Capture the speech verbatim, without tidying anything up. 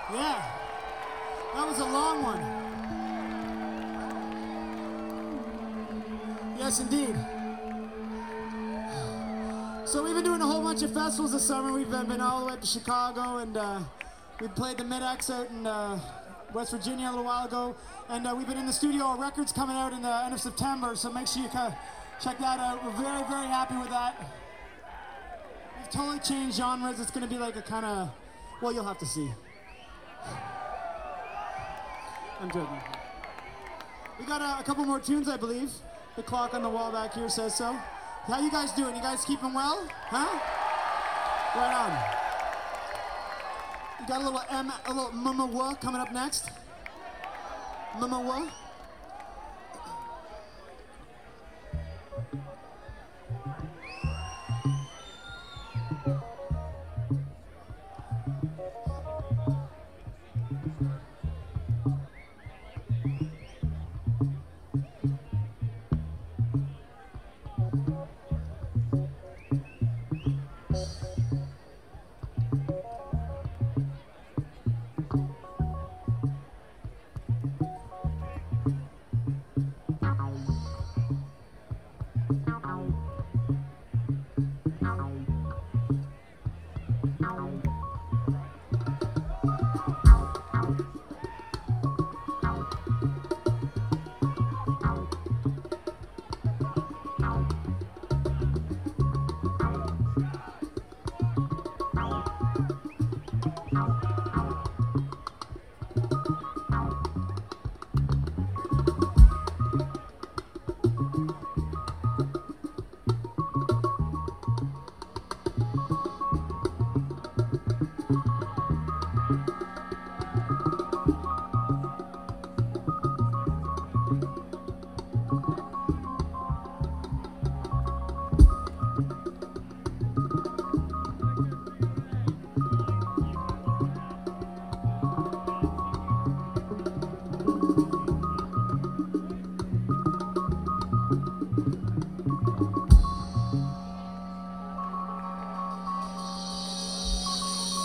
Yeah, that was a long one. Yes, indeed. So we've been doing a whole bunch of festivals this summer. We've been, been all the way up to Chicago, and uh, we played the Mid-X out in uh, West Virginia a little while ago. And uh, we've been in the studio. Our record's coming out in the end of September, so make sure you uh, check that out. We're very, very happy with that. We've totally changed genres. It's going to be like a kind of, well, you'll have to see. I'm joking. We got uh, a couple more tunes, I believe. The clock on the wall back here says so. How you guys doing? You guys keeping well? Huh? Right on. You got a little M, a little Mama Wa coming up next. Mama Wa.